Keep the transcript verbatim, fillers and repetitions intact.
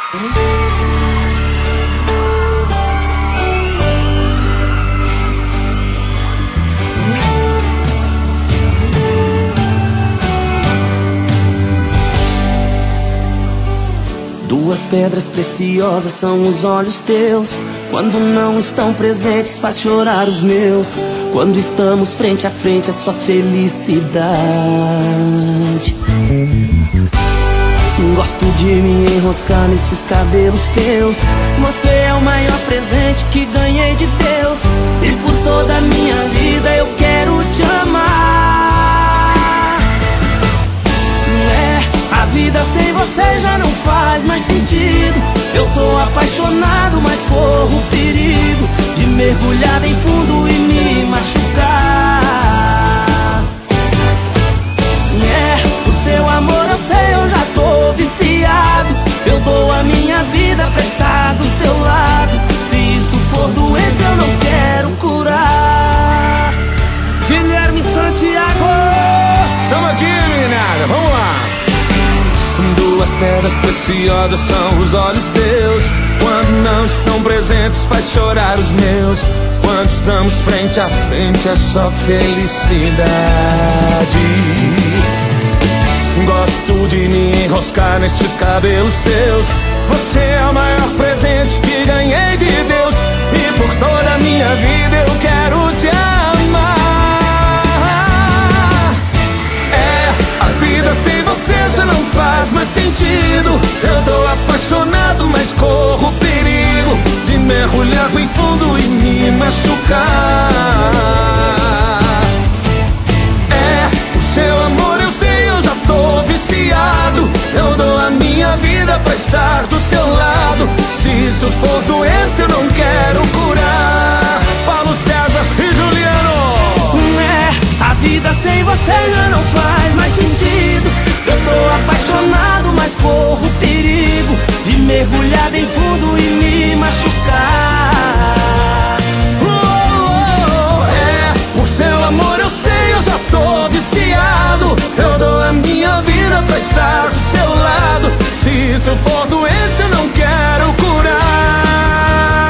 Duas pedras preciosas são os olhos teus. Quando não estão presentes faz chorar os meus. Quando estamos frente a frente é só felicidade. Gosto de me enroscar nestes cabelos teus. Você é o maior presente que ganhei de Deus. E por toda a minha vida eu quero te amar. É, a vida sem você já não faz mais sentido. Eu tô apaixonado, mas corro o perigo de mergulhar bem fundo e me machucar. É, o seu amor eu sei, eu já tô viciado. Eu dou a minha vida pra estar do seu lado. Se isso for doença eu não quero curar. Guilherme Santiago, estamos aqui, meninada, vamos lá. Duas pedras preciosas são os olhos teus. Quando não estão presentes faz chorar os meus. Quando estamos frente a frente é só felicidade. Gosto de me enroscar nesses cabelos seus. Você é o maior presente que ganhei de Deus. E por toda a minha vida eu quero te amar. É, a vida sem você já não faz mais sentido. Eu tô apaixonado, mas corro o perigo de mergulhar bem fundo e me machucar. É, o seu amor eu sei, eu já tô viciado. Eu dou a minha vida pra estar do seu lado. Se isso for doença eu não quero curar. Paulo César e Juliano. É, a vida sem você já não faz mais sentido. Eu tô apaixonado, mas corro o perigo de mergulhar bem fundo e me machucar. Oh, oh, oh, é, o seu amor eu sei, eu já tô viciado. Eu dou a minha vida pra estar do seu lado. Se isso for doença eu não quero curar.